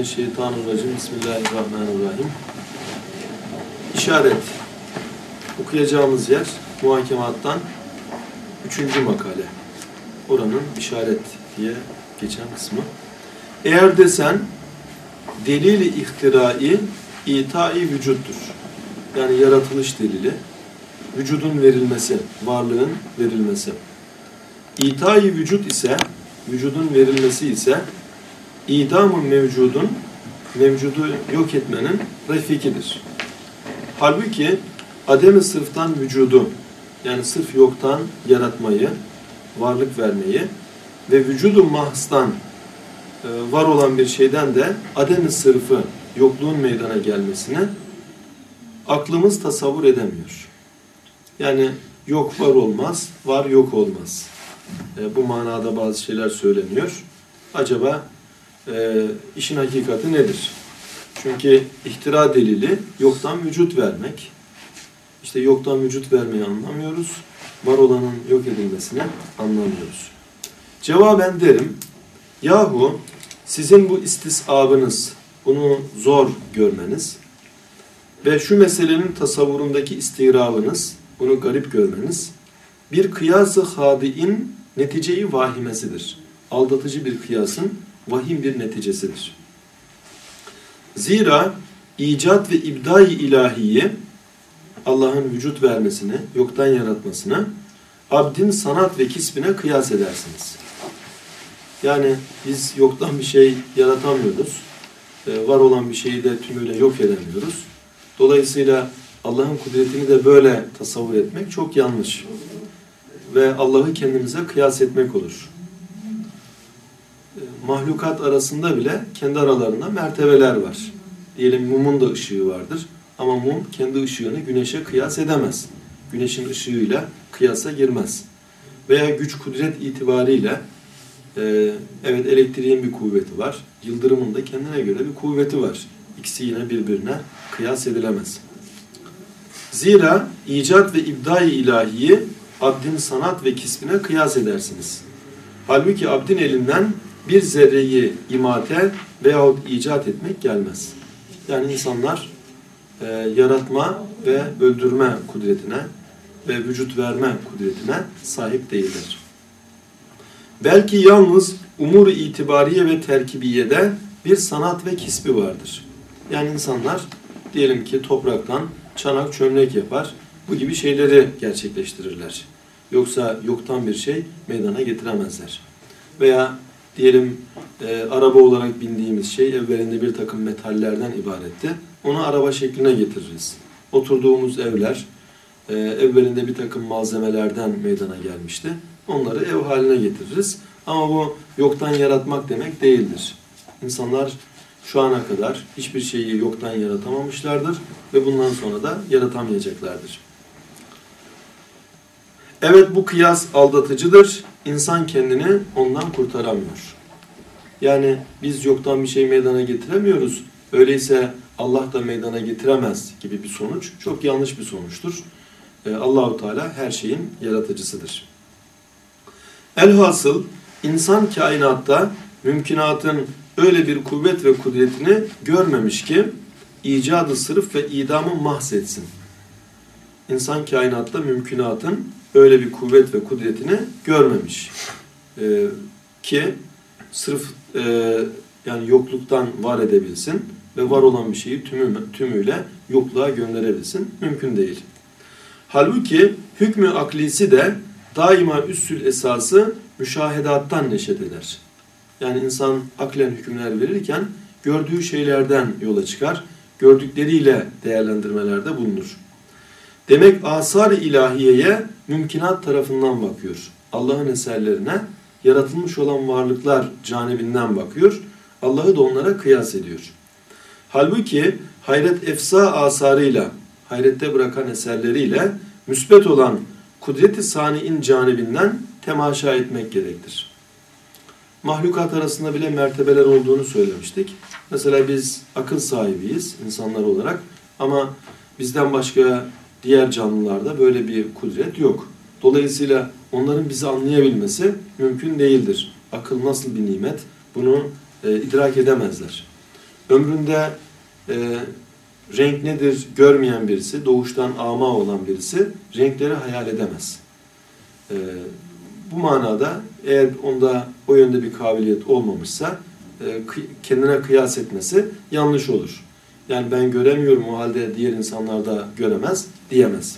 Euzubillahimineşşeytanirracim. Bismillahirrahmanirrahim. İşaret. Okuyacağımız yer muhakemattan 3. makale. Oranın işaret diye geçen kısmı. Eğer desen delil-i ihtirai itai vücuttur. Yani yaratılış delili. Vücudun verilmesi, varlığın verilmesi. İtai vücut ise, vücudun verilmesi ise idam-ı mevcudun, mevcudu yok etmenin refikidir. Halbuki adem-i sırftan vücudu, yani sırf yoktan yaratmayı, varlık vermeyi ve vücudu mahstan var olan bir şeyden de adem-i sırfı, yokluğun meydana gelmesini aklımız tasavvur edemiyor. Yani yok var olmaz, var yok olmaz. Bu manada bazı şeyler söyleniyor. Acaba işin hakikati nedir? Çünkü ihtira delili yoktan vücut vermek. İşte yoktan vücut vermeyi anlamıyoruz. Var olanın yok edilmesini anlamıyoruz. Cevaben derim, yahu sizin bu istisabınız, bunu zor görmeniz ve şu meselenin tasavvurundaki istirabınız, bunu garip görmeniz, bir kıyas-ı hadi'in neticeyi vahimesidir. Aldatıcı bir kıyasın vahim bir neticesidir. Zira icat ve ibdai ilahiyi, Allah'ın vücut vermesini, yoktan yaratmasını, abdin sanat ve kisbine kıyas edersiniz. Yani biz yoktan bir şey yaratamıyoruz. Var olan bir şeyi de tümüyle yok edemiyoruz. Dolayısıyla Allah'ın kudretini de böyle tasavvur etmek çok yanlış. Ve Allah'ı kendimize kıyas etmek olur. Mahlukat arasında bile kendi aralarında mertebeler var. Diyelim mumun da ışığı vardır. Ama mum kendi ışığını güneşe kıyas edemez. Güneşin ışığıyla kıyasa girmez. Veya güç kudret itibariyle evet elektriğin bir kuvveti var. Yıldırımın da kendine göre bir kuvveti var. İkisi yine birbirine kıyas edilemez. Zira icat ve ibdai ilahiyi abdin sanat ve kisbine kıyas edersiniz. Halbuki abdin elinden bir zerreyi imate veyahut icat etmek gelmez. Yani insanlar yaratma ve öldürme kudretine ve vücut verme kudretine sahip değiller. Belki yalnız umur-u itibariye ve terkibiyede bir sanat ve kisbi vardır. Yani insanlar diyelim ki topraktan çanak çömlek yapar, bu gibi şeyleri gerçekleştirirler. Yoksa yoktan bir şey meydana getiremezler. Veya diyelim araba olarak bindiğimiz şey evvelinde bir takım metallerden ibaretti. Onu araba şekline getiririz. Oturduğumuz evler evvelinde bir takım malzemelerden meydana gelmişti. Onları ev haline getiririz. Ama bu yoktan yaratmak demek değildir. İnsanlar şu ana kadar hiçbir şeyi yoktan yaratamamışlardır ve bundan sonra da yaratamayacaklardır. Evet, bu kıyas aldatıcıdır. İnsan kendini ondan kurtaramıyor. Yani biz yoktan bir şey meydana getiremiyoruz. Öyleyse Allah da meydana getiremez gibi bir sonuç çok yanlış bir sonuçtur. Allah-u Teala her şeyin yaratıcısıdır. Elhasıl insan kainatta mümkünatın öyle bir kuvvet ve kudretini görmemiş ki icadı sırf ve idamı mahzetsin. İnsan kainatta mümkünatın öyle bir kuvvet ve kudretini görmemiş ki sırf yani yokluktan var edebilsin ve var olan bir şeyi tümüyle yokluğa gönderebilsin. Mümkün değil. Halbuki hükmü aklisi de daima üssül esası müşahedattan neşet eder. Yani insan aklen hükümler verirken gördüğü şeylerden yola çıkar, gördükleriyle değerlendirmelerde bulunur. Demek asar-ı ilahiyeye mümkünat tarafından bakıyor. Allah'ın eserlerine yaratılmış olan varlıklar canibinden bakıyor. Allah'ı da onlara kıyas ediyor. Halbuki hayret efsa asarıyla, hayrette bırakan eserleriyle müsbet olan kudret-i sani'in canibinden temaşa etmek gerektir. Mahlukat arasında bile mertebeler olduğunu söylemiştik. Mesela biz akıl sahibiyiz insanlar olarak ama bizden başka diğer canlılarda böyle bir kudret yok. Dolayısıyla onların bizi anlayabilmesi mümkün değildir. Akıl nasıl bir nimet bunu idrak edemezler. Ömründe renk nedir görmeyen birisi, doğuştan ama olan birisi renkleri hayal edemez. Bu manada eğer onda o yönde bir kabiliyet olmamışsa kendine kıyas etmesi yanlış olur. Yani ben göremiyorum, o halde diğer insanlar da göremez diyemez.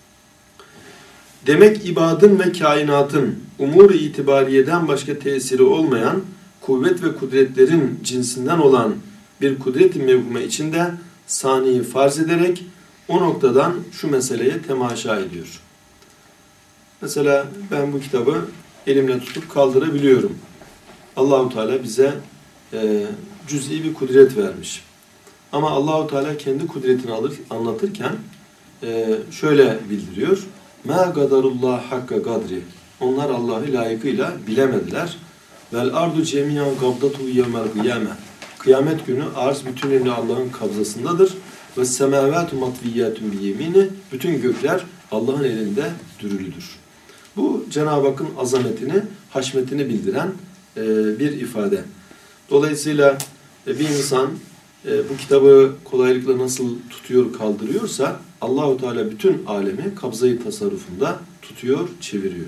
Demek ibadın ve kainatın umur-u itibariyeden başka tesiri olmayan kuvvet ve kudretlerin cinsinden olan bir kudret-i mevhume içinde saniyi farz ederek o noktadan şu meseleye temaşa ediyor. Mesela ben bu kitabı elimle tutup kaldırabiliyorum. Allahu Teala bize cüz'i bir kudret vermiş. Ama Allahu Teala kendi kudretini anlatırken şöyle bildiriyor. مَا قَدَرُ اللّٰهَ حَقَّ قَدْرِ Onlar Allah'ı layıkıyla bilemediler. وَالْاَرْضُ جَمِيعًا قَبْضَتُهُ يَوْمَ الْقِيَامَةِ Kıyamet günü arz bütünüyle Allah'ın kabzasındadır. وَالسَّمَاوَاتُ مَطْوِيَّاتٌ بِيَمِينِ Bütün gökler Allah'ın elinde dürülüdür. Bu Cenab-ı Hakk'ın azametini, haşmetini bildiren bir ifade. Dolayısıyla bir insan bu kitabı kolaylıkla nasıl tutuyor, kaldırıyorsa Allahu Teala bütün alemi kabzayı tasarrufunda tutuyor, çeviriyor.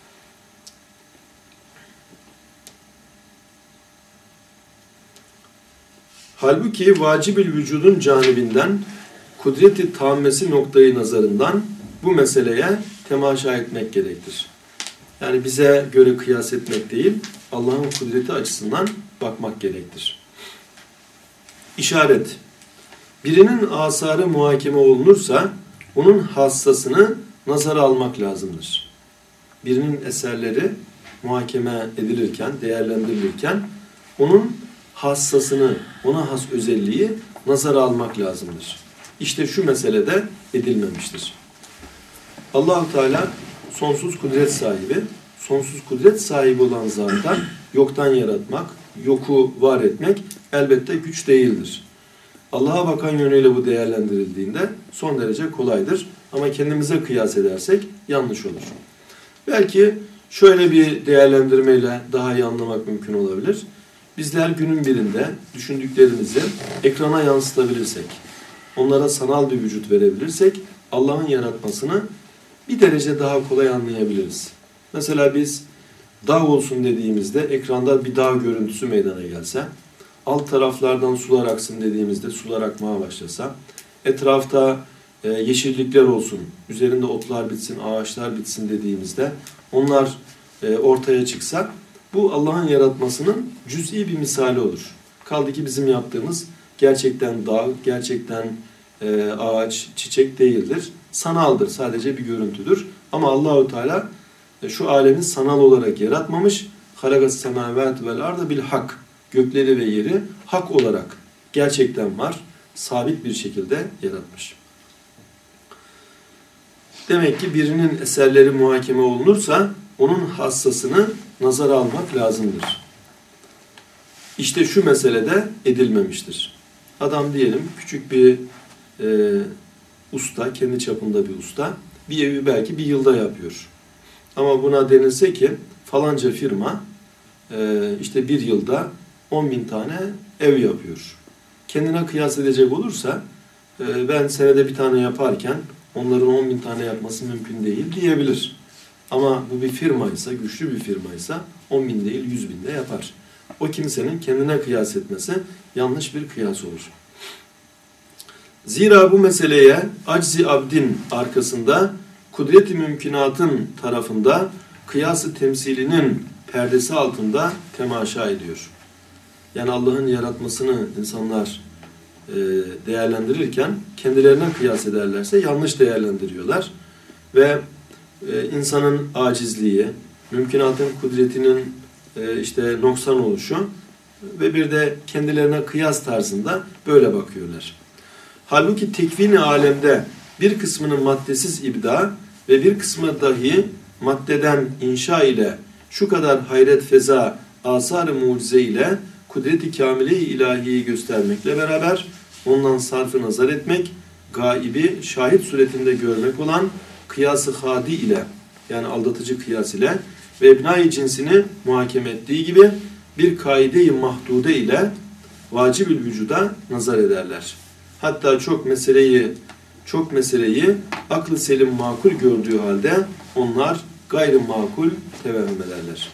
Halbuki vacib-ül vücudun canibinden kudret-i tammesi noktayı nazarından bu meseleye temaşa etmek gerektir. Yani bize göre kıyas etmek değil, Allah'ın kudreti açısından bakmak gerektir. İşaret. Birinin asarı muhakeme olunursa onun hassasını nazara almak lazımdır. Birinin eserleri muhakeme edilirken, değerlendirilirken onun hassasını, ona has özelliği nazara almak lazımdır. İşte şu meselede edilmemiştir. Allah-u Teala sonsuz kudret sahibi, sonsuz kudret sahibi olan zaten yoktan yaratmak, yoku var etmek elbette güç değildir. Allah'a bakan yönüyle bu değerlendirildiğinde son derece kolaydır. Ama kendimize kıyas edersek yanlış olur. Belki şöyle bir değerlendirmeyle daha iyi anlamak mümkün olabilir. Bizler günün birinde düşündüklerimizi ekrana yansıtabilirsek, onlara sanal bir vücut verebilirsek Allah'ın yaratmasını bir derece daha kolay anlayabiliriz. Mesela biz dağ olsun dediğimizde ekranda bir dağ görüntüsü meydana gelse, alt taraflardan sular aksın dediğimizde sular akmaya başlasa, etrafta yeşillikler olsun, üzerinde otlar bitsin, ağaçlar bitsin dediğimizde onlar ortaya çıksa, bu Allah'ın yaratmasının cüz'i bir misali olur. Kaldı ki bizim yaptığımız gerçekten dağ, gerçekten ağaç, çiçek değildir. Sanaldır, sadece bir görüntüdür. Ama Allahu Teala şu alemi sanal olarak yaratmamış. Halakas semavat vel arda bil hak. Gökleri ve yeri hak olarak gerçekten var, sabit bir şekilde yaratmış. Demek ki birinin eserleri muhakeme olunursa onun hassasını nazara almak lazımdır. İşte şu meselede edilmemiştir. Adam diyelim küçük bir usta, kendi çapında bir usta, bir evi belki bir yılda yapıyor. Ama buna denilse ki falanca firma işte bir yılda 10.000 tane ev yapıyor. Kendine kıyas edecek olursa ben senede bir tane yaparken onların 10.000 tane yapması mümkün değil diyebilir. Ama bu bir firmaysa, güçlü bir firmaysa 10.000 değil 100.000 de yapar. O kimsenin kendine kıyas etmesi yanlış bir kıyas olur. Zira bu meseleye aczi abdin arkasında kudret-i mümkünatın tarafında kıyas-ı temsilinin perdesi altında temaşa ediyor. Yani Allah'ın yaratmasını insanlar değerlendirirken kendilerine kıyas ederlerse yanlış değerlendiriyorlar. Ve insanın acizliği, mümkünatın kudretinin işte noksan oluşu ve bir de kendilerine kıyas tarzında böyle bakıyorlar. Halbuki tekvin-i alemde bir kısmının maddesiz ibda ve bir kısmı dahi maddeden inşa ile şu kadar hayret feza, asar-ı mucize ile kudret-i kamile-i ilahiyi göstermekle beraber ondan sarf-ı nazar etmek, gaibi şahit suretinde görmek olan kıyas-ı hadi ile yani aldatıcı kıyas ile ve ebnai cinsini muhakeme ettiği gibi bir kaide-i mahdude ile vacibül vücuda nazar ederler. Hatta çok meseleyi aklı selim makul gördüğü halde onlar gayrı makul tevehüm ederler.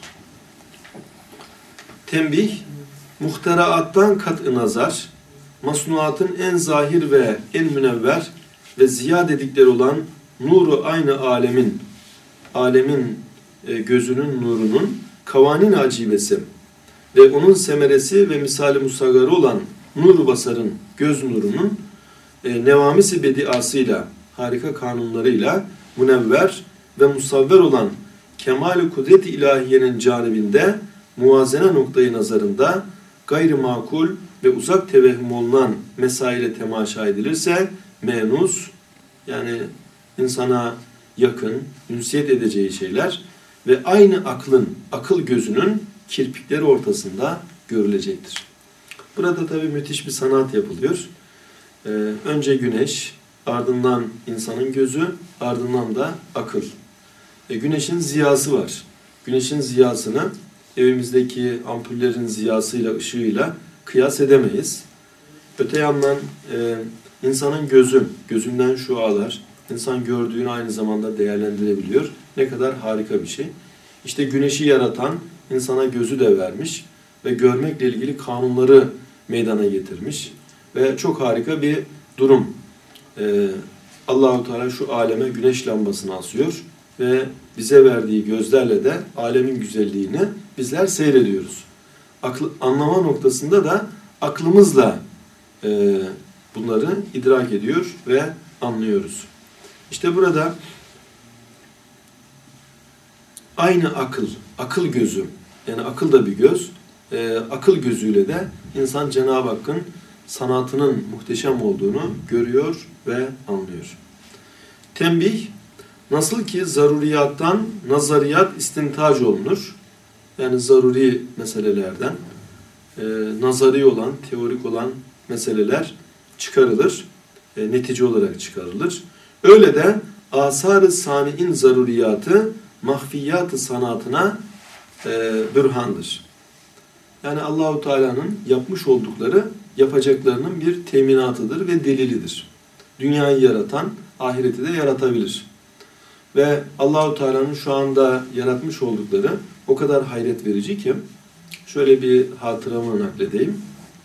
Tembih, muhteraattan kat'ı nazar, masnuatın en zahir ve en münevver ve ziya dedikleri olan nuru aynı alemin gözünün nurunun kavanin acibesi ve onun semeresi ve misali musagarı olan nur basarın göz nurunun nevamisi bediasıyla, harika kanunlarıyla münevver ve musavver olan kemal-i kudret-i ilahiyenin canibinde muvazene noktayı nazarında gayri makul ve uzak tevehhüm olunan mesaile temaşa edilirse menus, yani insana yakın, ünsiyet edeceği şeyler ve aynı akıl gözünün kirpikleri ortasında görülecektir. Burada tabii müthiş bir sanat yapılıyor. Önce güneş, ardından insanın gözü, ardından da akıl. Güneşin ziyası var. Güneşin ziyasını evimizdeki ampullerin ziyasıyla, ışığıyla kıyas edemeyiz. Öte yandan insanın gözünden şualar, insan gördüğünü aynı zamanda değerlendirebiliyor. Ne kadar harika bir şey. İşte güneşi yaratan insana gözü de vermiş ve görmekle ilgili kanunları meydana getirmiş. Ve çok harika bir durum. Allah-u Teala şu aleme güneş lambasını asıyor ve bize verdiği gözlerle de alemin güzelliğini bizler seyrediyoruz. Anlama noktasında da aklımızla bunları idrak ediyor ve anlıyoruz. İşte burada aynı akıl gözü, yani akıl da bir göz, akıl gözüyle de insan Cenab-ı Hakk'ın sanatının muhteşem olduğunu görüyor ve anlıyor. Tembih, nasıl ki zaruriyattan nazariyat istintac olunur, yani zaruri meselelerden nazari olan, teorik olan meseleler çıkarılır, netice olarak çıkarılır. Öyle de asar-ı sani'in zaruriyatı mahfiyat-ı sanatına bürhandır. Yani Allahu Teala'nın yapmış oldukları yapacaklarının bir teminatıdır ve delilidir. Dünyayı yaratan ahireti de yaratabilir. Ve Allahu Teala'nın şu anda yaratmış oldukları o kadar hayret verici ki şöyle bir hatıramı nakledeyim.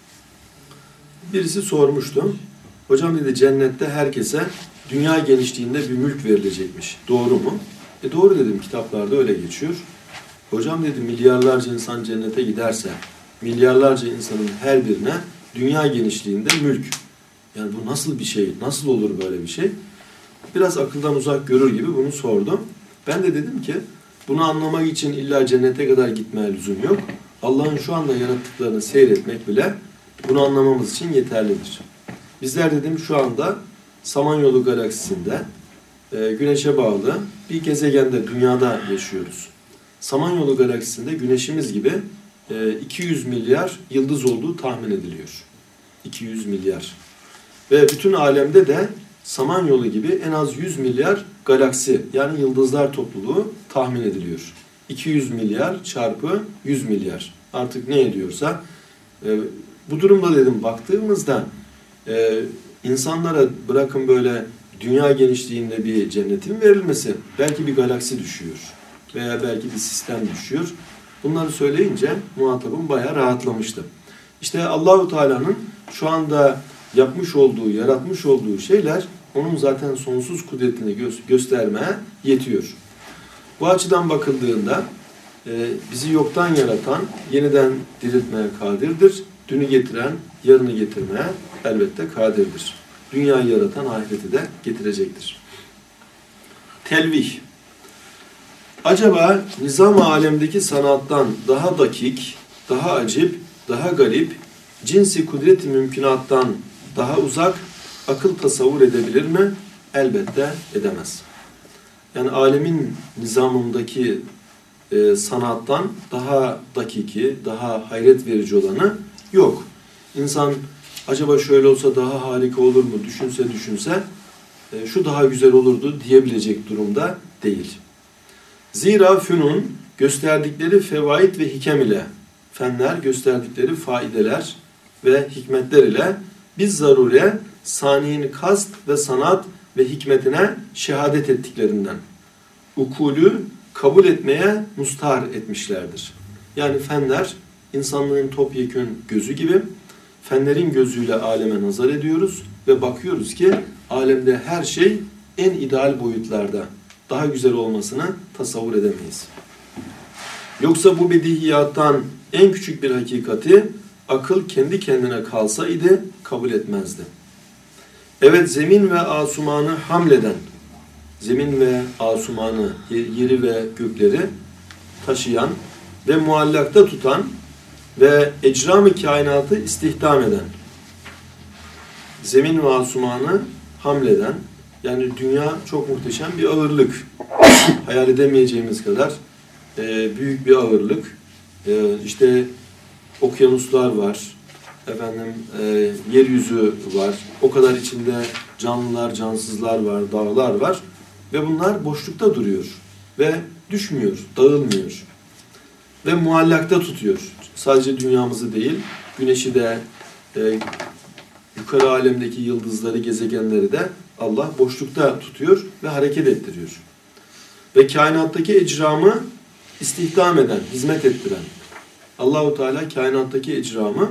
Birisi sormuştu. Hocam dedi, cennette herkese dünya genişliğinde bir mülk verilecekmiş. Doğru mu? Doğru dedim, kitaplarda öyle geçiyor. Hocam dedi, milyarlarca insan cennete giderse milyarlarca insanın her birine dünya genişliğinde mülk. Yani bu nasıl bir şey? Nasıl olur böyle bir şey? Biraz akıldan uzak görür gibi bunu sordu. Ben de dedim ki bunu anlamak için illa cennete kadar gitmeye lüzum yok. Allah'ın şu anda yarattıklarını seyretmek bile bunu anlamamız için yeterlidir. Bizler dedim şu anda Samanyolu galaksisinde Güneş'e bağlı bir gezegende, dünyada yaşıyoruz. Samanyolu galaksisinde Güneş'imiz gibi 200 milyar yıldız olduğu tahmin ediliyor. 200 milyar. Ve bütün alemde de Samanyolu gibi en az 100 milyar galaksi, yani yıldızlar topluluğu tahmin ediliyor. 200 milyar çarpı 100 milyar. Artık ne ediyorsa. Bu durumda dedim baktığımızda insanlara bırakın böyle dünya genişliğinde bir cennetin verilmesi, belki bir galaksi düşüyor veya belki bir sistem düşüyor. Bunları söyleyince muhatabım bayağı rahatlamıştı. İşte Allahu Teala'nın şu anda yapmış olduğu, yaratmış olduğu şeyler onun zaten sonsuz kudretini göstermeye yetiyor. Bu açıdan bakıldığında bizi yoktan yaratan, yeniden diriltmeye kadirdir. Dünü getiren, yarını getirmeye elbette kadirdir. Dünyayı yaratan ahireti de getirecektir. Telvih. Acaba nizam-ı alemdeki sanattan daha dakik, daha acip, daha garip, cinsi kudret-i mümkünattan daha uzak akıl tasavvur edebilir mi? Elbette edemez. Yani alemin nizamındaki sanattan daha dakiki, daha hayret verici olanı yok. İnsan acaba şöyle olsa daha harika olur mu düşünse şu daha güzel olurdu diyebilecek durumda değil. Zira fünun gösterdikleri fevaid ve hikem ile, fenler gösterdikleri faideler ve hikmetler ile biz zarure saniyin kast ve sanat ve hikmetine şehadet ettiklerinden ukulü kabul etmeye mustahar etmişlerdir. Yani fenler insanlığın topyekün gözü gibi, fenlerin gözüyle aleme nazar ediyoruz ve bakıyoruz ki alemde her şey en ideal boyutlarda. Daha güzel olmasını tasavvur edemeyiz. Yoksa bu bedihiyattan en küçük bir hakikati akıl kendi kendine kalsaydı kabul etmezdi. Evet, zemin ve asumanı hamleden, zemin ve asumanı, yeri ve gökleri taşıyan ve muallakta tutan ve ecram-ı kainatı istihdam eden, zemin ve asumanı hamleden, yani dünya çok muhteşem bir ağırlık. Hayal edemeyeceğimiz kadar büyük bir ağırlık. İşte okyanuslar var, yeryüzü var, o kadar içinde canlılar, cansızlar var, dağlar var ve bunlar boşlukta duruyor ve düşmüyor, dağılmıyor ve muallakta tutuyor. Sadece dünyamızı değil, güneşi de, yukarı alemdeki yıldızları, gezegenleri de Allah boşlukta tutuyor ve hareket ettiriyor. Ve kainattaki ecramı istihdam eden, hizmet ettiren, Allah-u Teala kainattaki ecramı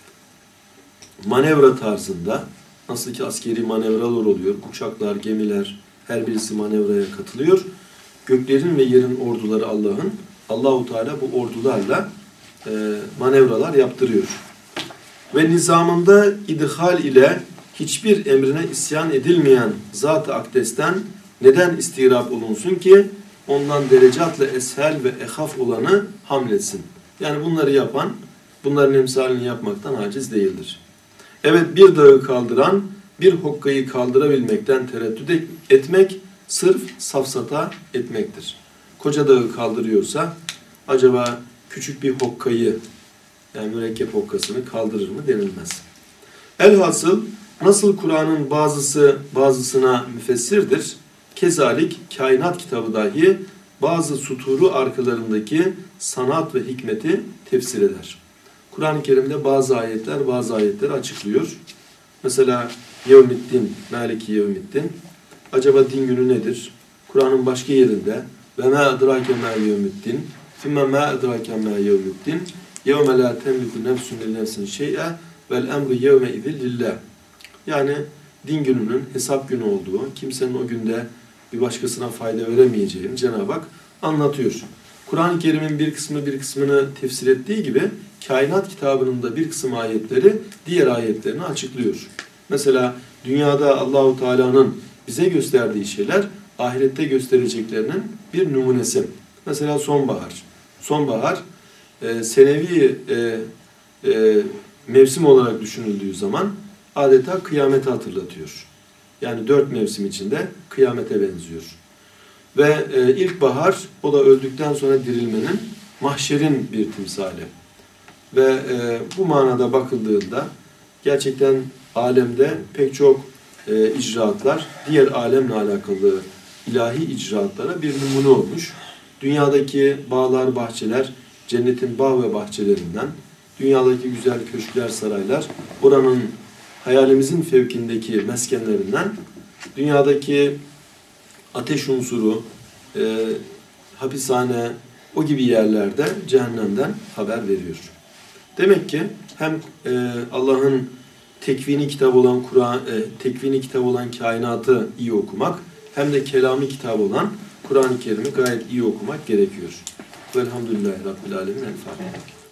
manevra tarzında, nasıl ki askeri manevralar oluyor, uçaklar, gemiler, her birisi manevraya katılıyor. Göklerin ve yerin orduları Allah'ın, Allah-u Teala bu ordularla manevralar yaptırıyor. Ve nizamında idhal ile hiçbir emrine isyan edilmeyen Zat-ı Akdes'ten neden istirap olunsun ki ondan derecatla eshel ve ehaf olanı hamletsin. Yani bunları yapan, bunların emsalini yapmaktan aciz değildir. Evet, bir dağı kaldıran, bir hokkayı kaldırabilmekten tereddüt etmek, sırf safsata etmektir. Koca dağı kaldırıyorsa, acaba küçük bir hokkayı, yani mürekkep hokkasını kaldırır mı denilmez. Elhasıl, nasıl Kur'an'ın bazısı bazısına müfessirdir, kezalik kainat kitabı dahi bazı suturu arkalarındaki sanat ve hikmeti tefsir eder. Kur'an-ı Kerim'de bazı ayetleri açıklıyor. Mesela Yevmiddin, Maliki Yevmiddin. Acaba din günü nedir? Kur'an'ın başka yerinde ve ma adrake ma yevmiddin, fimme ma adrake ma yevmiddin, yevme la temliku nefsun li nefsin şey'e vel emru yevme idil lillah. Yani din gününün hesap günü olduğu, kimsenin o günde bir başkasına fayda veremeyeceğini Cenab-ı Hak anlatıyor. Kur'an-ı Kerim'in bir kısmını tefsir ettiği gibi kainat kitabının da bir kısım ayetleri diğer ayetlerini açıklıyor. Mesela dünyada Allahu Teala'nın bize gösterdiği şeyler ahirette göstereceklerinin bir numunesi. Mesela sonbahar. Sonbahar senevi mevsim olarak düşünüldüğü zaman adeta kıyameti hatırlatıyor. Yani 4 mevsim içinde kıyamete benziyor. Ve ilkbahar, o da öldükten sonra dirilmenin, mahşerin bir timsali. Ve bu manada bakıldığında gerçekten alemde pek çok icraatlar, diğer alemle alakalı ilahi icraatlara bir numune olmuş. Dünyadaki bağlar, bahçeler, cennetin bağ ve bahçelerinden, dünyadaki güzel köşkler, saraylar, oranın hayalimizin fevkindeki meskenlerinden, dünyadaki ateş unsuru, hapishane, o gibi yerlerde cehennemden haber veriyor. Demek ki hem Allah'ın tekvini kitabı olan tekvini kitabı olan kainatı iyi okumak, hem de kelami kitabı olan Kur'an-ı Kerim'i gayet iyi okumak gerekiyor. Velhamdülillahi Rabbil Alemin. El Fatiha.